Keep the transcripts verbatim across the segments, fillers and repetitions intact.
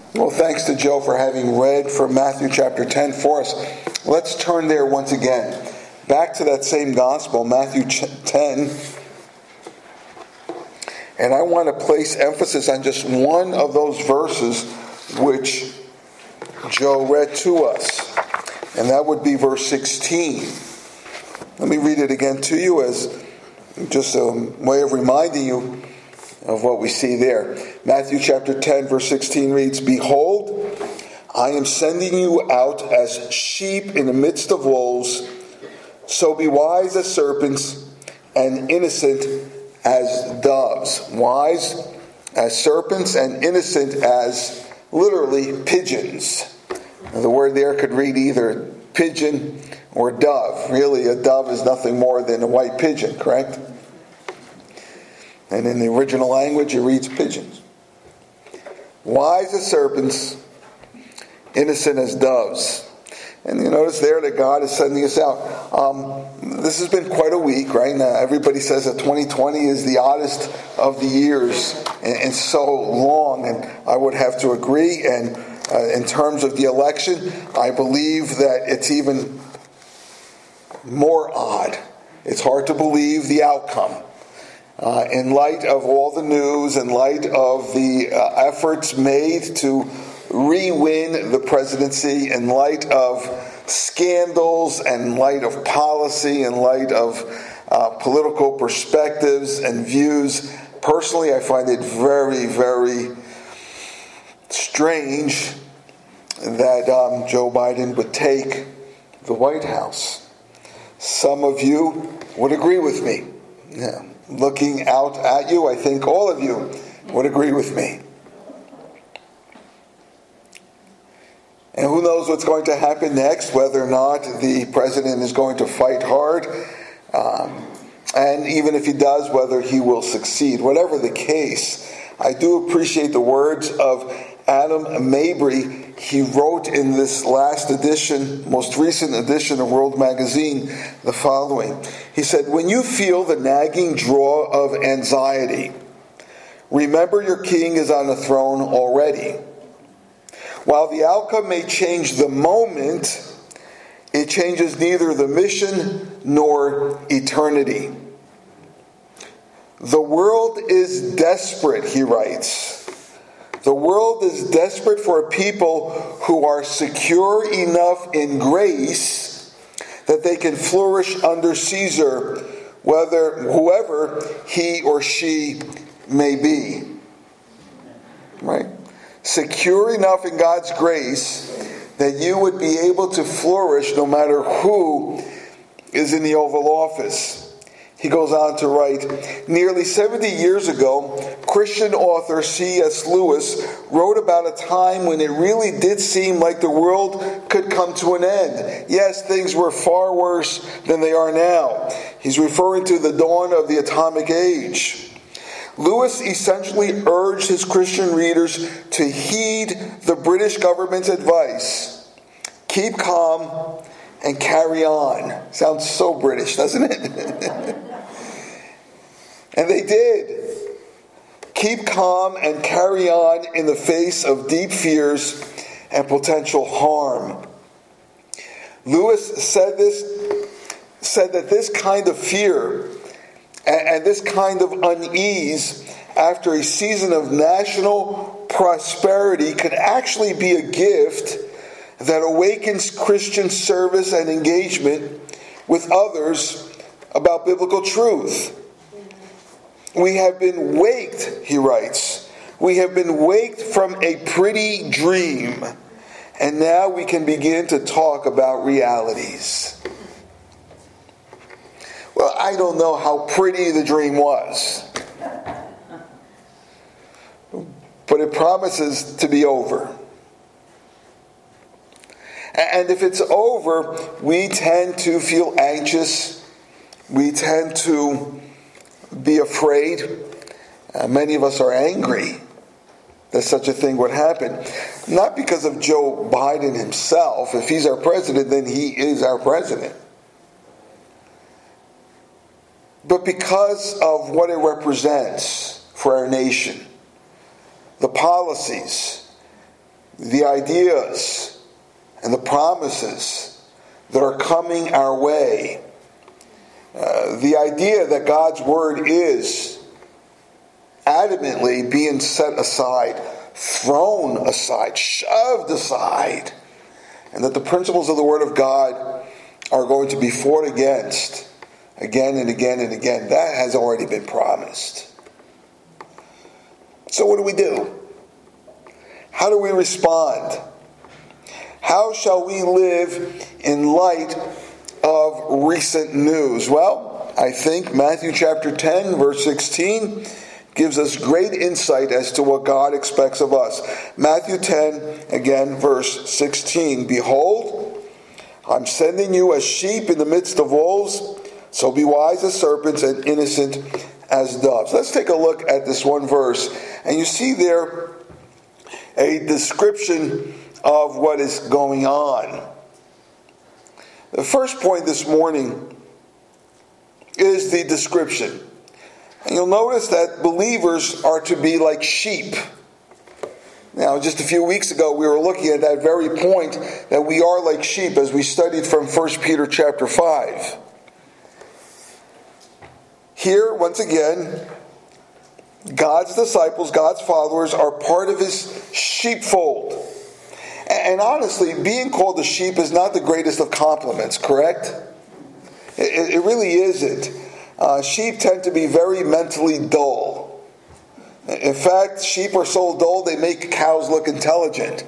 Well, thanks to Joe for having read from Matthew chapter ten for us. Let's turn there once again. Back to that same gospel, Matthew ten. And I want to place emphasis on just one of those verses which Joe read to us. And that would be verse sixteen. Let me read it again to you as just a way of reminding you of what we see there. Matthew chapter ten, verse sixteen reads, "Behold, I am sending you out as sheep in the midst of wolves, so be wise as serpents and innocent as doves." Wise as serpents and innocent as, literally, pigeons. Now, the word there could read either pigeon or dove. Really, a dove is nothing more than a white pigeon, correct? And in the original language, it reads pigeons. Wise as serpents, innocent as doves. And you notice there that God is sending us out. Um, this has been quite a week, right? Now, everybody says that twenty twenty is the oddest of the years and, and so long. And I would have to agree. And uh, in terms of the election, I believe that it's even more odd. It's hard to believe the outcome. Uh, in light of all the news, in light of the uh, efforts made to re-win the presidency, in light of scandals, in light of policy, in light of uh, political perspectives and views, personally I find it very, very strange that um, Joe Biden would take the White House. Some of you would agree with me. Yeah. Looking out at you, I think all of you would agree with me. And who knows what's going to happen next, whether or not the president is going to fight hard, um, and even if he does, whether he will succeed. Whatever the case, I do appreciate the words of Adam Mabry. He wrote in this last edition, most recent edition of World Magazine, the following. He said, "When you feel the nagging draw of anxiety, remember your king is on the throne already. While the outcome may change the moment, it changes neither the mission nor eternity. The world is desperate," he writes. "The world is desperate for a people who are secure enough in grace that they can flourish under Caesar, whether whoever he or she may be." Right? Secure enough in God's grace that you would be able to flourish no matter who is in the Oval Office. He goes on to write, "Nearly seventy years ago, Christian author C S Lewis wrote about a time when it really did seem like the world could come to an end. Yes, things were far worse than they are now." He's referring to the dawn of the atomic age. Lewis essentially urged his Christian readers to heed the British government's advice. Keep calm and carry on. Sounds so British, doesn't it? And they did. Keep calm and carry on in the face of deep fears and potential harm. Lewis said this, said that this kind of fear and, and this kind of unease after a season of national prosperity could actually be a gift that awakens Christian service and engagement with others about biblical truth. "We have been waked," he writes, "we have been waked from a pretty dream, and now we can begin to talk about realities." Well, I don't know how pretty the dream was, but it promises to be over. And if it's over, we tend to feel anxious. We tend to be afraid. Uh, many of us are angry that such a thing would happen. Not because of Joe Biden himself. If he's our president, then he is our president. But because of what it represents for our nation, the policies, the ideas and the promises that are coming our way. Uh, the idea that God's word is adamantly being set aside, thrown aside, shoved aside, and that the principles of the word of God are going to be fought against again and again and again. That has already been promised. So what do we do? How do we respond? How shall we live in light of recent news? Well, I think Matthew chapter ten, verse sixteen gives us great insight as to what God expects of us. Matthew ten, again, verse sixteen. Behold, I'm sending you as sheep in the midst of wolves, so be wise as serpents and innocent as doves. Let's take a look at this one verse. And you see there a description of what is going on. The first point this morning is the description. And you'll notice that believers are to be like sheep. Now, just a few weeks ago, we were looking at that very point, that we are like sheep, as we studied from First Peter chapter five. Here, once again, God's disciples, God's followers, are part of his sheepfold. And honestly, being called a sheep is not the greatest of compliments, correct? It, it really isn't. Uh, sheep tend to be very mentally dull. In fact, sheep are so dull they make cows look intelligent.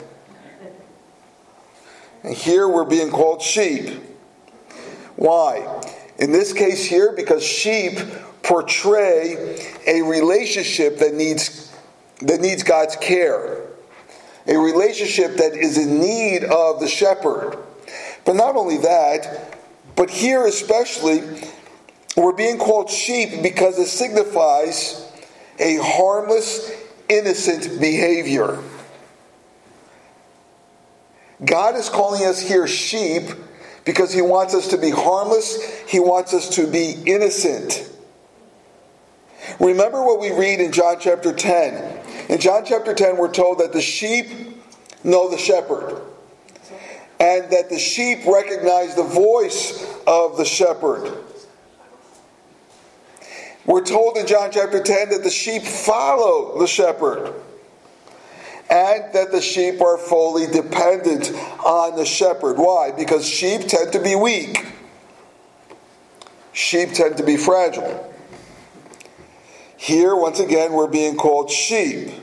And here we're being called sheep. Why? In this case here, because sheep portray a relationship that needs that needs God's care. A relationship that is in need of the shepherd. But not only that, but here especially, we're being called sheep because it signifies a harmless, innocent behavior. God is calling us here sheep because he wants us to be harmless. He wants us to be innocent. Remember what we read in John chapter ten. In John chapter ten, we're told that the sheep know the shepherd, and that the sheep recognize the voice of the shepherd. We're told in John chapter ten that the sheep follow the shepherd, and that the sheep are fully dependent on the shepherd. Why? Because sheep tend to be weak. Sheep tend to be fragile. Here, once again, we're being called sheep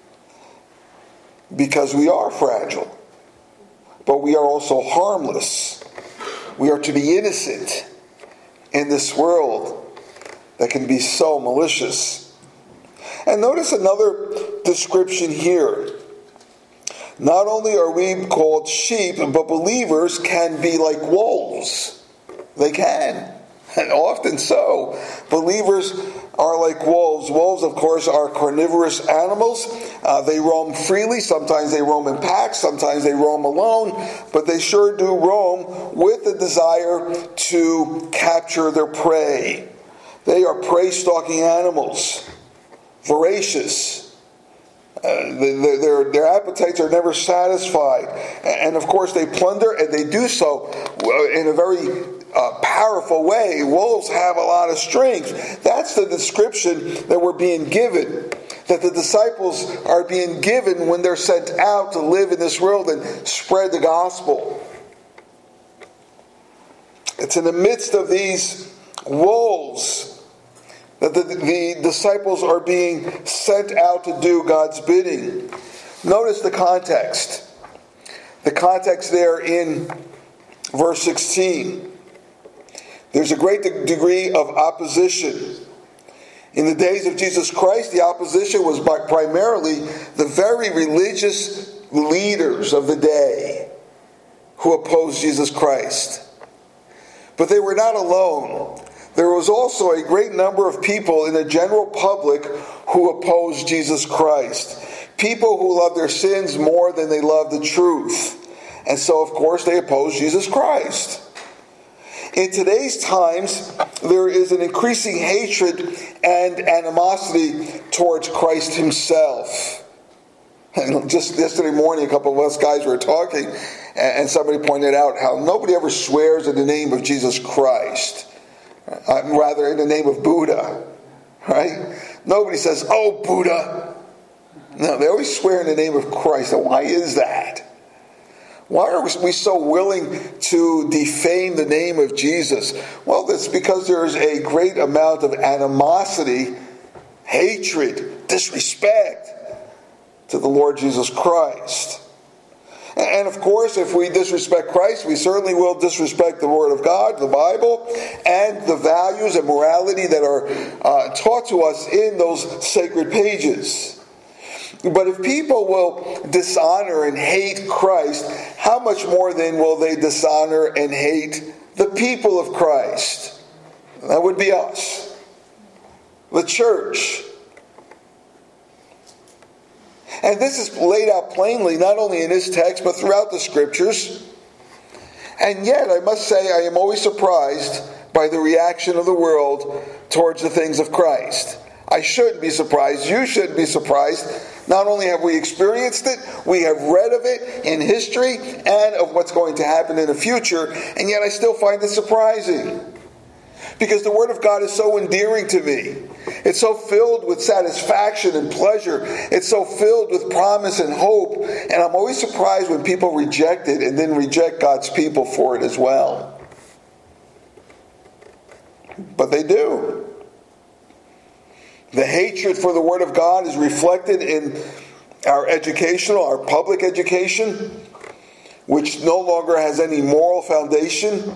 because we are fragile, but we are also harmless. We are to be innocent in this world that can be so malicious. And notice another description here. Not only are we called sheep, but believers can be like wolves. They can. And often so. Believers are like wolves. Wolves, of course, are carnivorous animals. Uh, they roam freely. Sometimes they roam in packs. Sometimes they roam alone. But they sure do roam with the desire to capture their prey. They are prey-stalking animals. Voracious. Uh, their, their appetites are never satisfied. And of course they plunder, and they do so in a very uh, powerful way. Wolves have a lot of strength. That's the description that we're being given, that the disciples are being given when they're sent out to live in this world and spread the gospel. It's in the midst of these wolves that the, the disciples are being sent out to do God's bidding. Notice the context. The context there in verse sixteen. There's a great de- degree of opposition. In the days of Jesus Christ, the opposition was by primarily the very religious leaders of the day who opposed Jesus Christ. But they were not alone. There was also a great number of people in the general public who opposed Jesus Christ. People who loved their sins more than they loved the truth. And so, of course, they opposed Jesus Christ. In today's times, there is an increasing hatred and animosity towards Christ himself. And just yesterday morning, a couple of us guys were talking, and somebody pointed out how nobody ever swears in the name of Jesus Christ. Uh, rather, in the name of Buddha. Right? Nobody says, "Oh, Buddha." No, they always swear in the name of Christ. Now, why is that? Why are we so willing to defame the name of Jesus? Well, that's because there's a great amount of animosity, hatred, disrespect to the Lord Jesus Christ. And of course, if we disrespect Christ, we certainly will disrespect the Word of God, the Bible, and the values and morality that are uh, taught to us in those sacred pages. But if people will dishonor and hate Christ, how much more then will they dishonor and hate the people of Christ? That would be us, the church. And this is laid out plainly, not only in this text, but throughout the Scriptures. And yet, I must say, I am always surprised by the reaction of the world towards the things of Christ. I shouldn't be surprised. You shouldn't be surprised. Not only have we experienced it, we have read of it in history and of what's going to happen in the future, and yet I still find it surprising. Because the Word of God is so endearing to me. It's so filled with satisfaction and pleasure. It's so filled with promise and hope. And I'm always surprised when people reject it and then reject God's people for it as well. But they do. The hatred for the Word of God is reflected in our educational, our public education, which no longer has any moral foundation.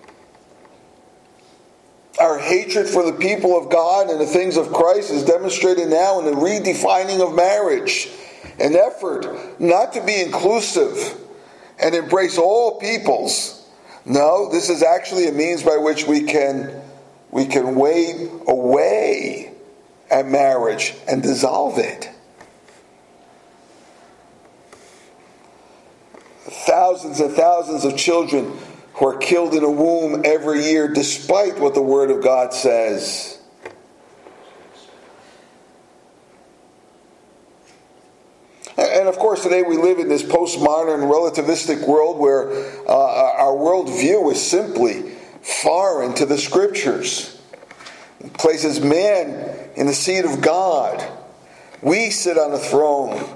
Our hatred for the people of God and the things of Christ is demonstrated now in the redefining of marriage. An effort not to be inclusive and embrace all peoples. No, this is actually a means by which we can, we can wade away at marriage and dissolve it. Thousands and thousands of children who are killed in a womb every year despite what the Word of God says. And of course today we live in this postmodern relativistic world where uh, our worldview is simply foreign to the Scriptures. It places man in the seat of God. We sit on the throne.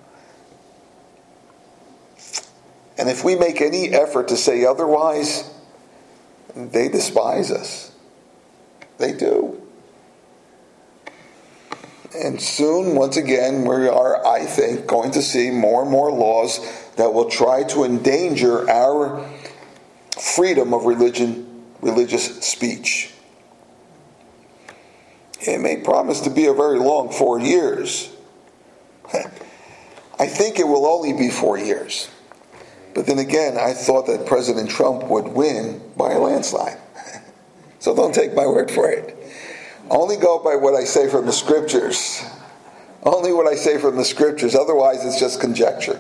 And if we make any effort to say otherwise, they despise us. They do. And soon, once again, we are, I think, going to see more and more laws that will try to endanger our freedom of religion, religious speech. It may promise to be a very long four years. I think it will only be four years. But then again, I thought that President Trump would win by a landslide. So don't take my word for it. Only go by what I say from the Scriptures. Only what I say from the Scriptures. Otherwise, it's just conjecture.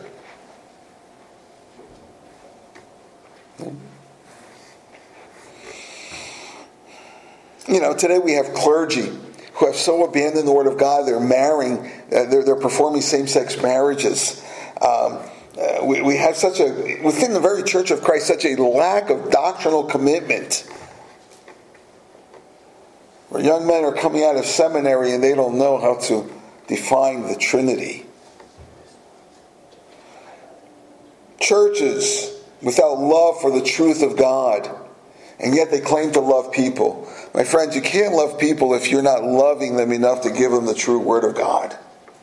You know, today we have clergy who have so abandoned the Word of God, they're marrying, uh, they're, they're performing same-sex marriages. Um, uh, we, we have such a, within the very Church of Christ, such a lack of doctrinal commitment. Where young men are coming out of seminary and they don't know how to define the Trinity. Churches without love for the truth of God, and yet they claim to love people. My friends, you can't love people if you're not loving them enough to give them the true Word of God.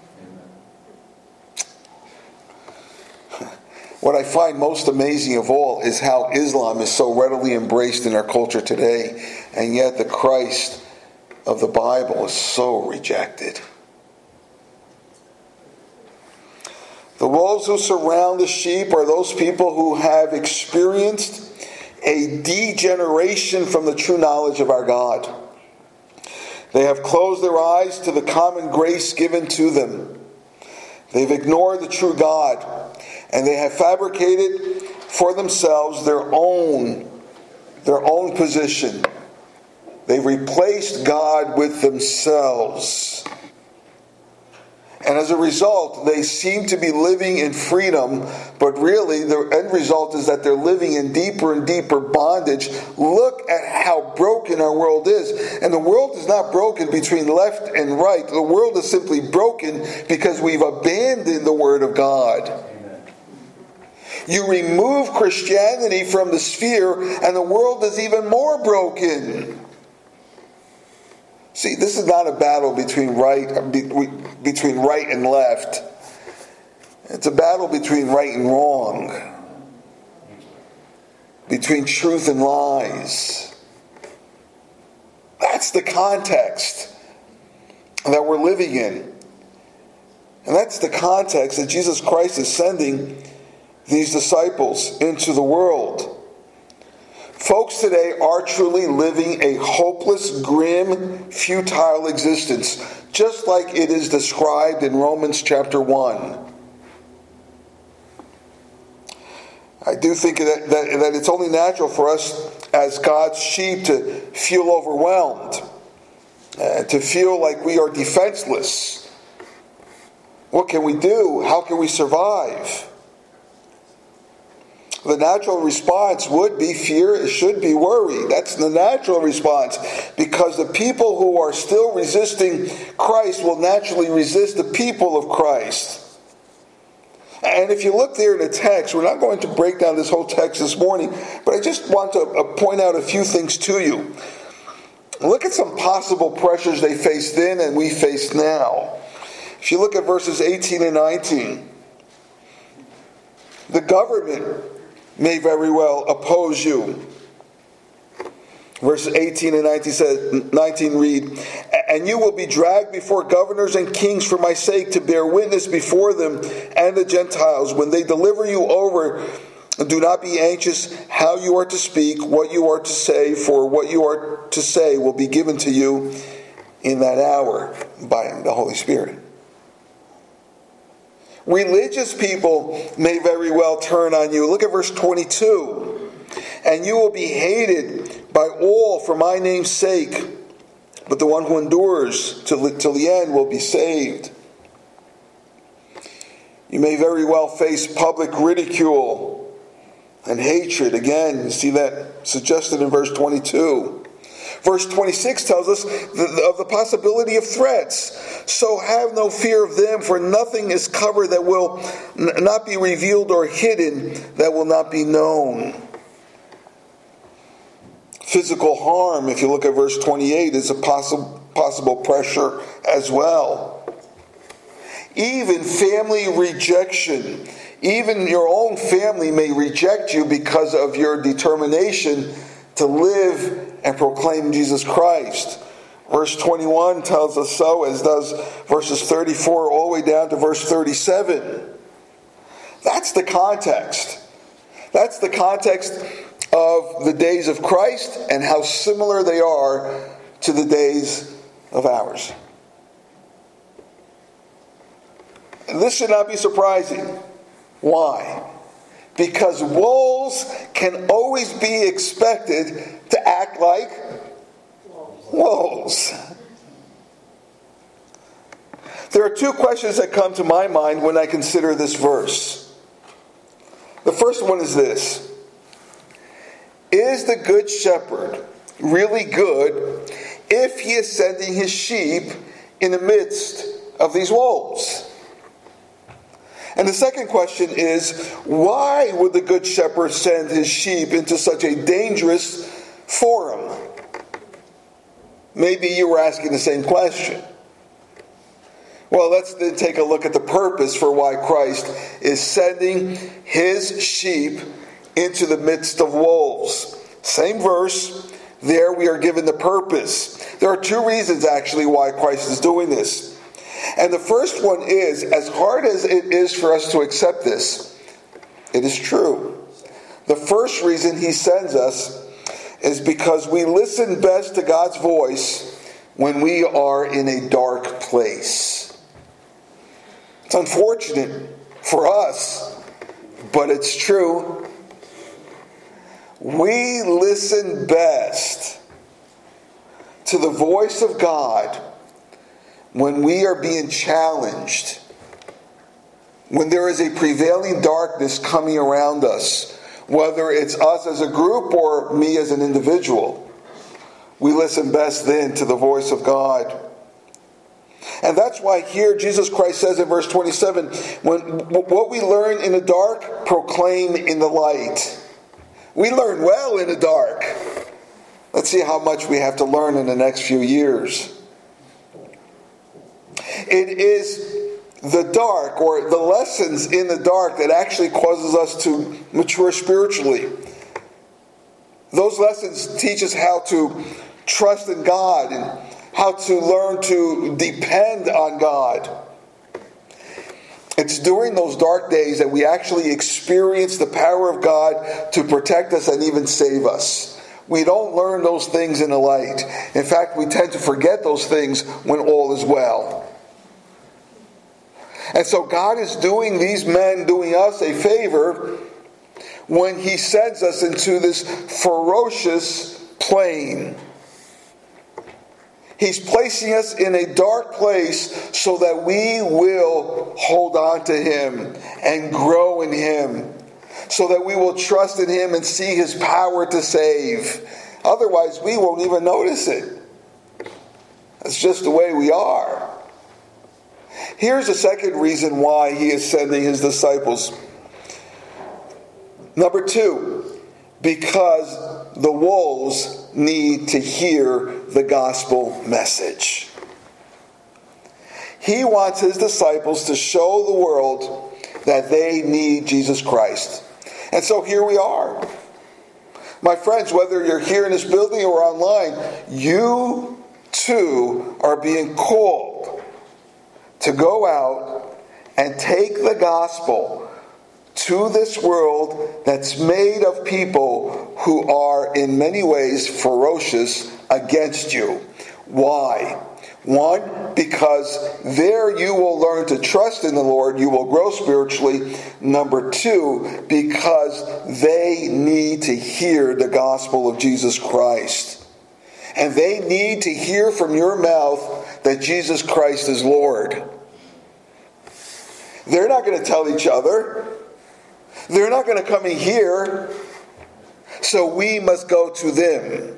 What I find most amazing of all is how Islam is so readily embraced in our culture today, and yet the Christ of the Bible is so rejected. The wolves who surround the sheep are those people who have experienced a degeneration from the true knowledge of our God. They have closed their eyes to the common grace given to them. They've ignored the true God, and they have fabricated for themselves their own, their own position. They've replaced God with themselves. And as a result, they seem to be living in freedom, but really the end result is that they're living in deeper and deeper bondage. Look at how broken our world is. And the world is not broken between left and right. The world is simply broken because we've abandoned the Word of God. Amen. You remove Christianity from the sphere, and the world is even more broken. See, this is not a battle between right between right and left. It's a battle between right and wrong, between truth and lies. That's the context that we're living in. And that's the context that Jesus Christ is sending these disciples into the world. Folks today are truly living a hopeless, grim, futile existence, just like it is described in Romans chapter one. I do think that, that, that it's only natural for us as God's sheep to feel overwhelmed, uh, to feel like we are defenseless. What can we do? How can we survive? The natural response would be fear. It should be worry. That's the natural response, because the people who are still resisting Christ will naturally resist the people of Christ. And if you look there in the text, we're not going to break down this whole text this morning, but I just want to uh, point out a few things to you. Look at some possible pressures they faced then and we face now. If you look at verses eighteen and nineteen, the government may very well oppose you. Verses eighteen and nineteen says, nineteen read, "And you will be dragged before governors and kings for my sake, to bear witness before them and the Gentiles. When they deliver you over, do not be anxious how you are to speak, what you are to say, for what you are to say will be given to you in that hour by the Holy Spirit." Religious people may very well turn on you. Look at verse twenty-two. "And you will be hated by all for my name's sake, but the one who endures till, till the end will be saved." You may very well face public ridicule and hatred. Again, you see that suggested in verse twenty-two. Verse twenty-six tells us of the possibility of threats. "So have no fear of them, for nothing is covered that will not be revealed, or hidden that will not be known." Physical harm, if you look at verse twenty-eight, is a possible, possible pressure as well. Even family rejection. Even your own family may reject you because of your determination to live and proclaim Jesus Christ. Verse twenty-one tells us so, as does verses thirty-four all the way down to verse thirty-seven. That's the context. That's the context of the days of Christ and how similar they are to the days of ours. And this should not be surprising. Why? Because wolves can always be expected to act like wolves. There are two questions that come to my mind when I consider this verse. The first one is this: is the good shepherd really good if he is sending his sheep in the midst of these wolves? And the second question is, why would the good shepherd send his sheep into such a dangerous forum? Maybe you were asking the same question. Well, let's then take a look at the purpose for why Christ is sending his sheep into the midst of wolves. Same verse. There we are given the purpose. There are two reasons actually why Christ is doing this. And the first one is, as hard as it is for us to accept this, it is true. The first reason he sends us is because we listen best to God's voice when we are in a dark place. It's unfortunate for us, but it's true. We listen best to the voice of God when we are being challenged, when there is a prevailing darkness coming around us, whether it's us as a group or me as an individual, we listen best then to the voice of God. And that's why here Jesus Christ says in verse twenty-seven, when what we learn in the dark, proclaim in the light. We learn well in the dark. Let's see how much we have to learn in the next few years. It is the dark, or the lessons in the dark, that actually causes us to mature spiritually. Those lessons teach us how to trust in God and how to learn to depend on God. It's during those dark days that we actually experience the power of God to protect us and even save us. We don't learn those things in the light. In fact, we tend to forget those things when all is well. And so God is doing these men, doing us a favor when He sends us into this ferocious plain. He's placing us in a dark place so that we will hold on to Him and grow in Him, so that we will trust in Him and see His power to save. Otherwise, we won't even notice it. That's just the way we are. Here's the second reason why He is sending His disciples. Number two, because the wolves need to hear the gospel message. He wants His disciples to show the world that they need Jesus Christ. And so here we are. My friends, whether you're here in this building or online, you too are being called to go out and take the gospel to this world that's made of people who are in many ways ferocious against you. Why? One, because there you will learn to trust in the Lord, you will grow spiritually. Number two, because they need to hear the gospel of Jesus Christ. And they need to hear from your mouth that Jesus Christ is Lord. They're not going to tell each other. They're not going to come in here. So we must go to them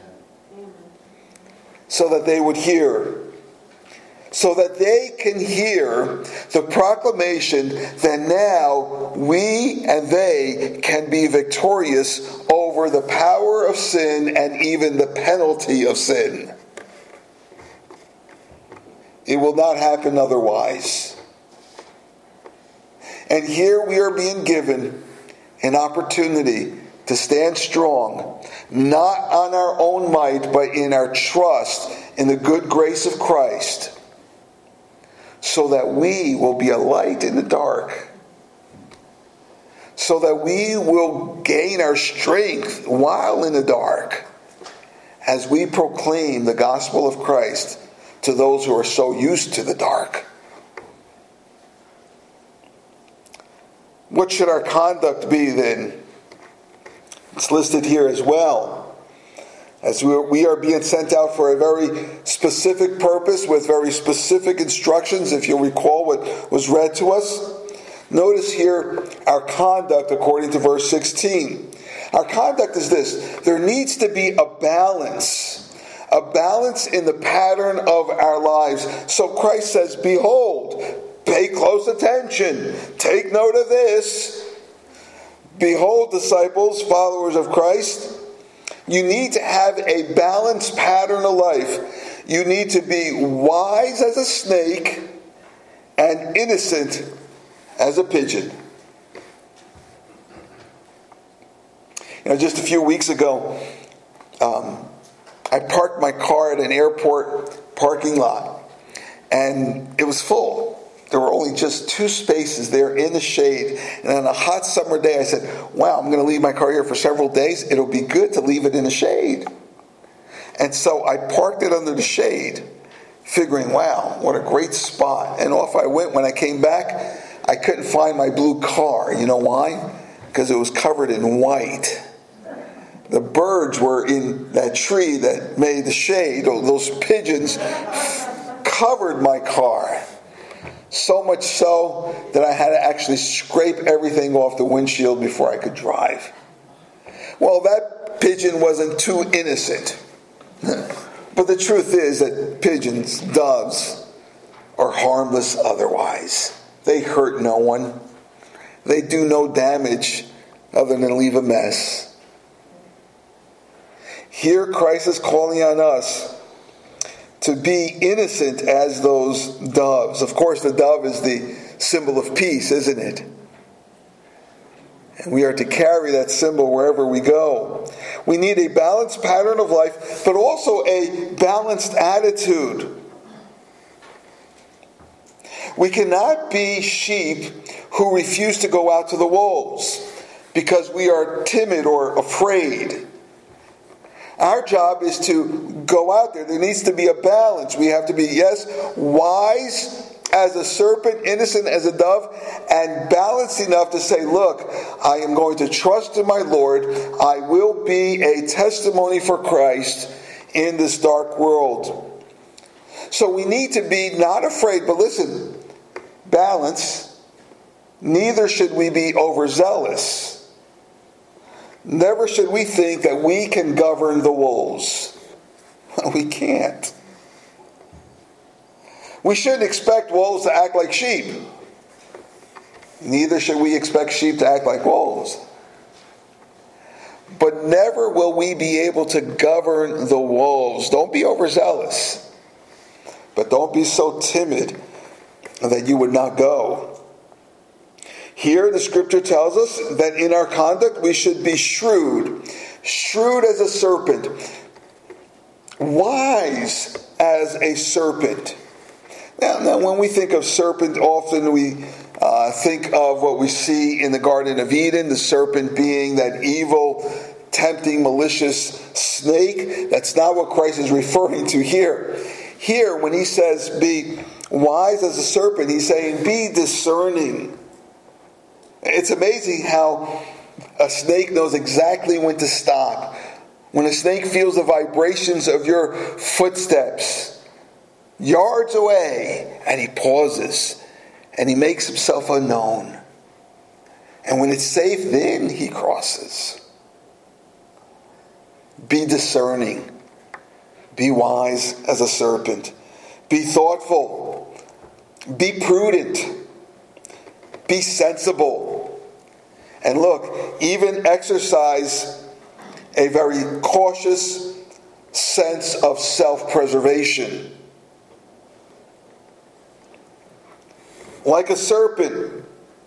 so that they would hear. So that they can hear the proclamation that now we and they can be victorious over the power of sin and even the penalty of sin. It will not happen otherwise. And here we are being given an opportunity to stand strong, not on our own might, but in our trust in the good grace of Christ, so that we will be a light in the dark, so that we will gain our strength while in the dark, as we proclaim the gospel of Christ to those who are so used to the dark. What should our conduct be then? It's listed here as well. As we are being sent out for a very specific purpose with very specific instructions, if you'll recall what was read to us. Notice here our conduct according to verse sixteen. Our conduct is this: there needs to be a balance. A balance in the pattern of our lives. So Christ says, behold, pay close attention. Take note of this. Behold, disciples, followers of Christ, you need to have a balanced pattern of life. You need to be wise as a snake and innocent as a pigeon. You know, just a few weeks ago, um, I parked my car at an airport parking lot, and it was full. There were only just two spaces there in the shade. And on a hot summer day, I said, wow, I'm going to leave my car here for several days. It'll be good to leave it in the shade. And so I parked it under the shade, figuring, wow, what a great spot. And off I went. When I came back, I couldn't find my blue car. You know why? Because it was covered in white. The birds were in that tree that made the shade. Those pigeons covered my car. So much so that I had to actually scrape everything off the windshield before I could drive. Well, that pigeon wasn't too innocent. But the truth is that pigeons, doves, are harmless otherwise. They hurt no one. They do no damage other than leave a mess. Here Christ is calling on us to be innocent as those doves. Of course, the dove is the symbol of peace, isn't it? And we are to carry that symbol wherever we go. We need a balanced pattern of life, but also a balanced attitude. We cannot be sheep who refuse to go out to the wolves because we are timid or afraid. Our job is to go out there. There needs to be a balance. We have to be, yes, wise as a serpent, innocent as a dove, and balanced enough to say, look, I am going to trust in my Lord. I will be a testimony for Christ in this dark world. So we need to be not afraid, but listen, balance. Neither should we be overzealous. Never should we think that we can govern the wolves. We can't. We shouldn't expect wolves to act like sheep. Neither should we expect sheep to act like wolves. But never will we be able to govern the wolves. Don't be overzealous. But don't be so timid that you would not go. Here the scripture tells us that in our conduct we should be shrewd. Shrewd as a serpent. Wise as a serpent. Now, now when we think of serpent, often we uh, think of what we see in the Garden of Eden, the serpent being that evil, tempting, malicious snake. That's not what Christ is referring to here. Here, when he says be wise as a serpent, he's saying be discerning. It's amazing how a snake knows exactly when to stop. When a snake feels the vibrations of your footsteps, yards away, and he pauses, and he makes himself unknown. And when it's safe, then he crosses. Be discerning. Be wise as a serpent. Be thoughtful. Be prudent. Be sensible. And look, even exercise a very cautious sense of self-preservation. Like a serpent,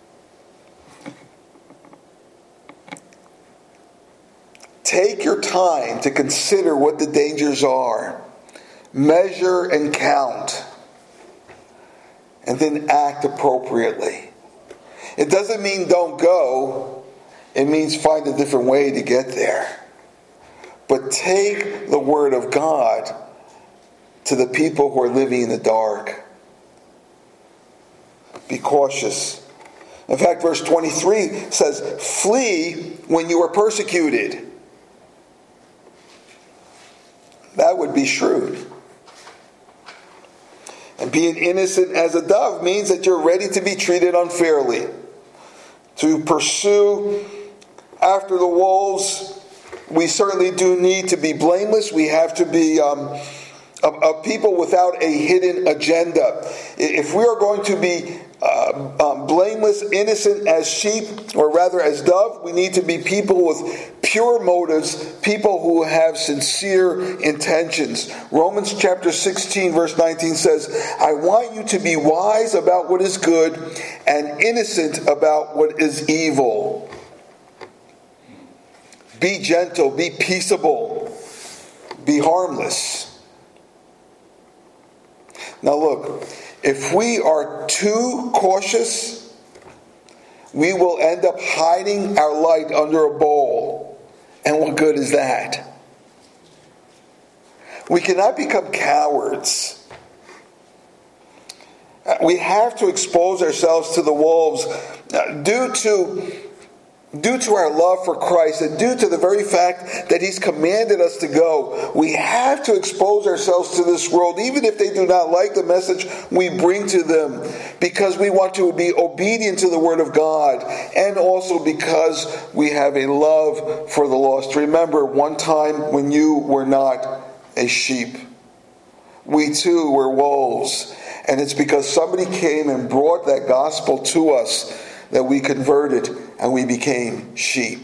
take your time to consider what the dangers are. Measure and count. And then act appropriately. It doesn't mean don't go. It means find a different way to get there. But take the word of God to the people who are living in the dark. Be cautious. In fact, verse twenty-three says, flee when you are persecuted. That would be shrewd. And being innocent as a dove means that you're ready to be treated unfairly. To pursue after the wolves, we certainly do need to be blameless. We have to be um, a, a people without a hidden agenda. If we are going to be uh, um, blameless, innocent as sheep, or rather as dove, we need to be people with pure motives, people who have sincere intentions. Romans chapter sixteen verse nineteen says, I want you to be wise about what is good and innocent about what is evil. Be gentle, be peaceable, be harmless. Now look, if we are too cautious, we will end up hiding our light under a bowl. And what good is that? We cannot become cowards. We have to expose ourselves to the wolves due to due to our love for Christ and due to the very fact that he's commanded us to go, we have to expose ourselves to this world, even if they do not like the message we bring to them, because we want to be obedient to the Word of God, and also because we have a love for the lost. Remember, one time when you were not a sheep, we too were wolves, and it's because somebody came and brought that gospel to us that we converted and we became sheep.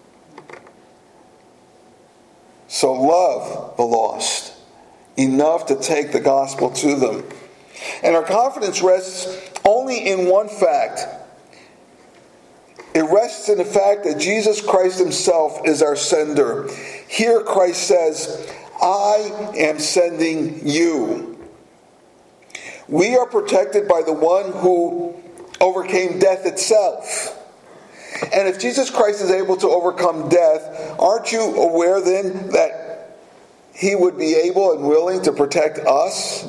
So love the lost enough to take the gospel to them. And our confidence rests only in one fact. It rests in the fact that Jesus Christ himself is our sender. Here Christ says, I am sending you. We are protected by the one who overcame death itself. And if Jesus Christ is able to overcome death, aren't you aware then that he would be able and willing to protect us?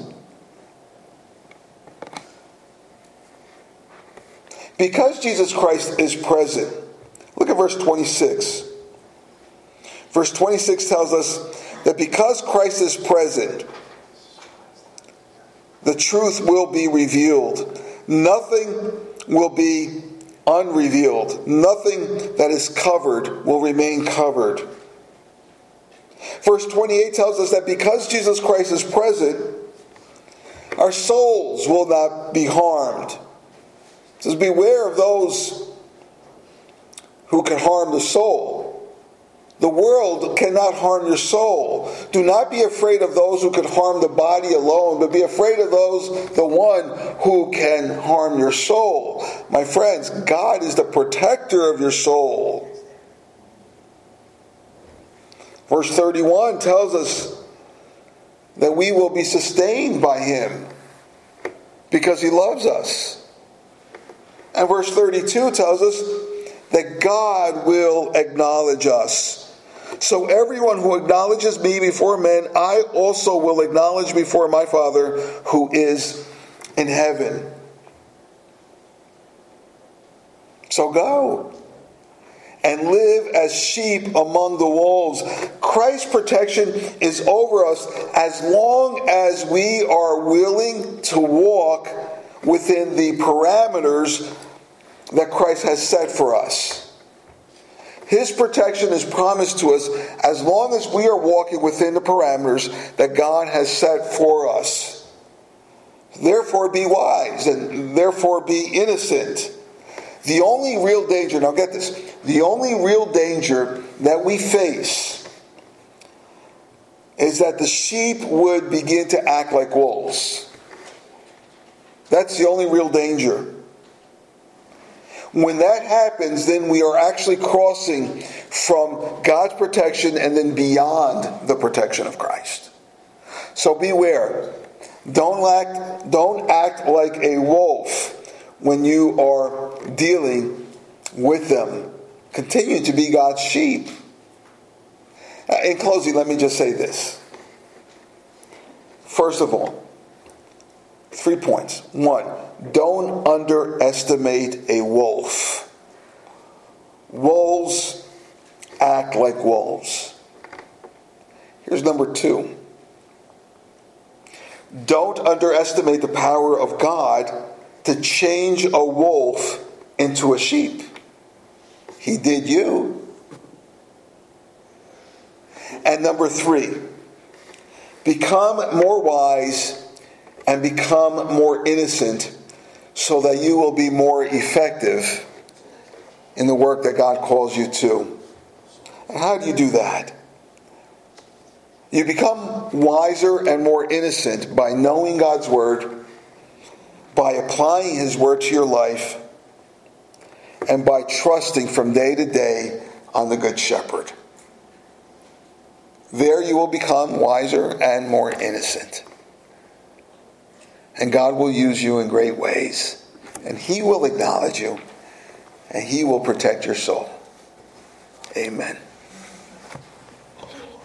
Because Jesus Christ is present. Look at verse twenty-six. Verse twenty-six tells us that because Christ is present, the truth will be revealed. Nothing will be unrevealed. Nothing that is covered will remain covered. Verse twenty-eight tells us that because Jesus Christ is present, our souls will not be harmed. It says, beware of those who can harm the soul. The world cannot harm your soul. Do not be afraid of those who can harm the body alone, but be afraid of those, the one who can harm your soul. My friends, God is the protector of your soul. Verse thirty-one tells us that we will be sustained by him because he loves us. And verse thirty-two tells us that God will acknowledge us. So everyone who acknowledges me before men, I also will acknowledge before my Father who is in heaven. So go and live as sheep among the wolves. Christ's protection is over us as long as we are willing to walk within the parameters that Christ has set for us. His protection is promised to us as long as we are walking within the parameters that God has set for us. Therefore be wise and therefore be innocent. The only real danger, now get this, the only real danger that we face is that the sheep would begin to act like wolves. That's the only real danger. When that happens, then we are actually crossing from God's protection and then beyond the protection of Christ. So beware. Don't act, don't act like a wolf when you are dealing with them. Continue to be God's sheep. In closing, let me just say this. First of all, three points. One, don't underestimate a wolf. Wolves act like wolves. Here's number two. Don't underestimate the power of God to change a wolf into a sheep. He did you. And number three, become more wise and become more innocent so that you will be more effective in the work that God calls you to. And how do you do that? You become wiser and more innocent by knowing God's Word, by applying His Word to your life, and by trusting from day to day on the Good Shepherd. There you will become wiser and more innocent. And God will use you in great ways. And He will acknowledge you. And He will protect your soul. Amen.